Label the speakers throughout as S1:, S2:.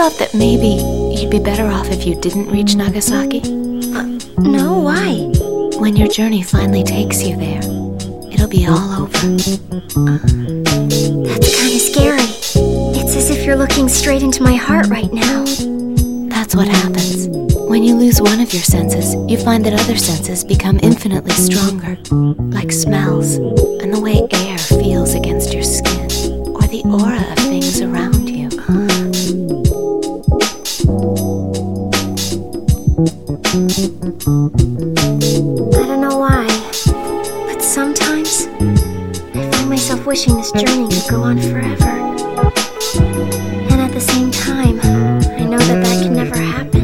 S1: thought that maybe you'd be better off if you didn't reach Nagasaki?
S2: No, why?
S1: When your journey finally takes you there, it'll be all over.
S2: That's kind of scary. It's as if you're looking straight into my heart right now.
S1: That's what happens. When you lose one of your senses, you find that other senses become infinitely stronger, like smells, and the way air feels against your skin, or the aura of things around you.
S2: I don't know why, but sometimes I find myself wishing this journey could go on forever. And at the same time, I know that that can never happen.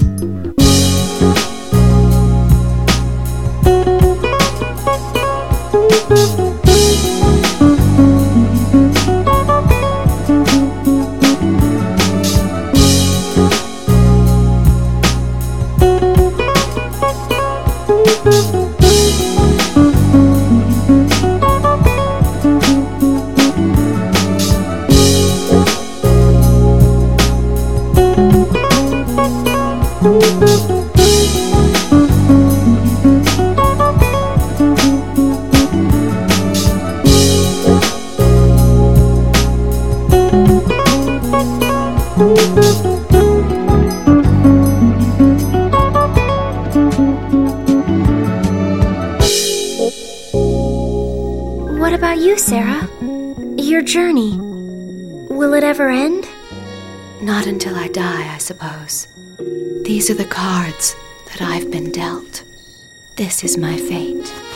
S2: What about you, Sarah? Your journey, will it ever end?
S1: Not until I die, I suppose. These are the cards that I've been dealt. This is my fate.